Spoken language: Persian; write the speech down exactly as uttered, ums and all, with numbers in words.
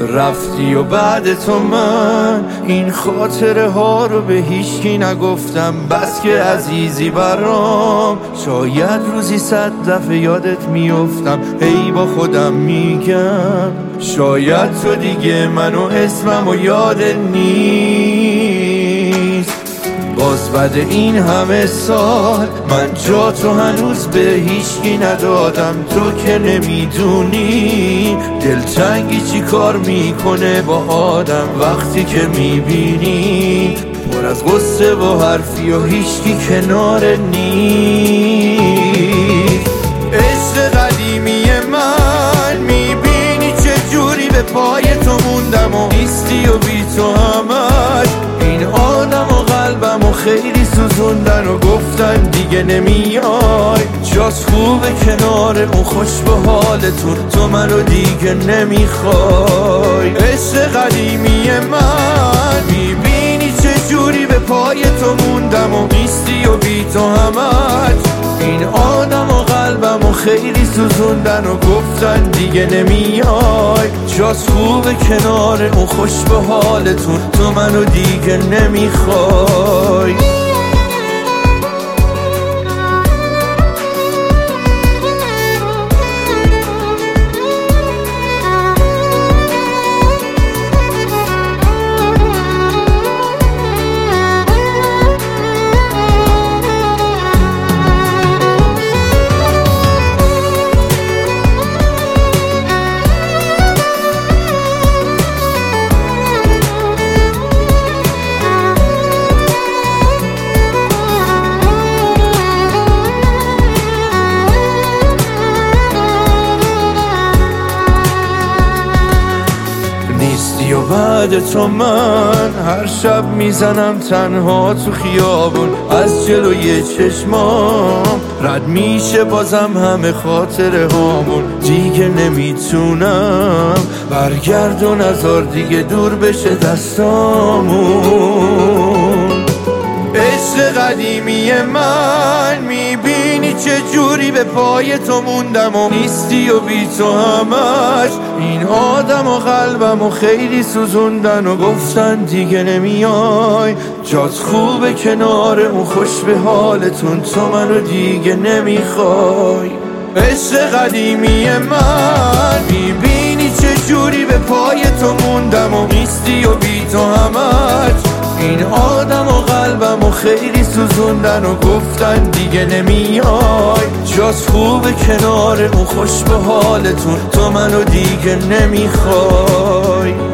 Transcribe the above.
رفتی و بعد تو من این خاطره ها رو به هیچکی نگفتم، بس که عزیزی برام. شاید روزی صد دفعه یادت میافتم، هی با خودم میگم شاید تو دیگه منو اسمم و یادت نیست. باز بعد این همه سال من جا تو هنوز به هیچکی ندادم. تو که نمیدونی دلتنگی چی کار میکنه با آدم وقتی که میبینی پر از غصه و حرفی و هیچکی کنار نیست. عشق قدیمی من میبینی چه جوری به پای تو موندم و نیستی و بی تو همش این آدم و قلبم و خیلی سوزوندن و گفتن دیگه نمیای. جاست خوبه کنار اون خوش به حالتون، تو منو دیگه نمیخوای. عشق قدیمی من میبینی چه جوری به پای تو موندم و نیستی و بی تو همش این آدم و قلبم و خیلی سوزوندن و گفتن دیگه نمیای. جاست خوبه کنار اون خوش به حالتون، تو منو دیگه نمیخوای. نیستی و بعد تو من هر شب میزنم تنها تو خیابون، از جلوی چشمام رد میشه بازم همه خاطره هامون. دیگه نمیتونم برگردون نذار دیگه دور بشه دستامون. عشق قدیمی من میبینی چه جوری به پای تو موندم و نیستی و بی تو همش این آدم و قلبم و خیلی سوزوندن و گفتن دیگه نمیای. جات خوبه کنار اون خوش به حالتون، تو منو دیگه نمیخوای. عشق قدیمی من میبینی چه جوری به پای تو موندم و نیستی و بی تو همش این آدم و قلبم و خیلی سوزوندن و گفتن دیگه نمیای. جاست خوبه کنار اون خوش به حالتون، تو منو دیگه نمیخوای.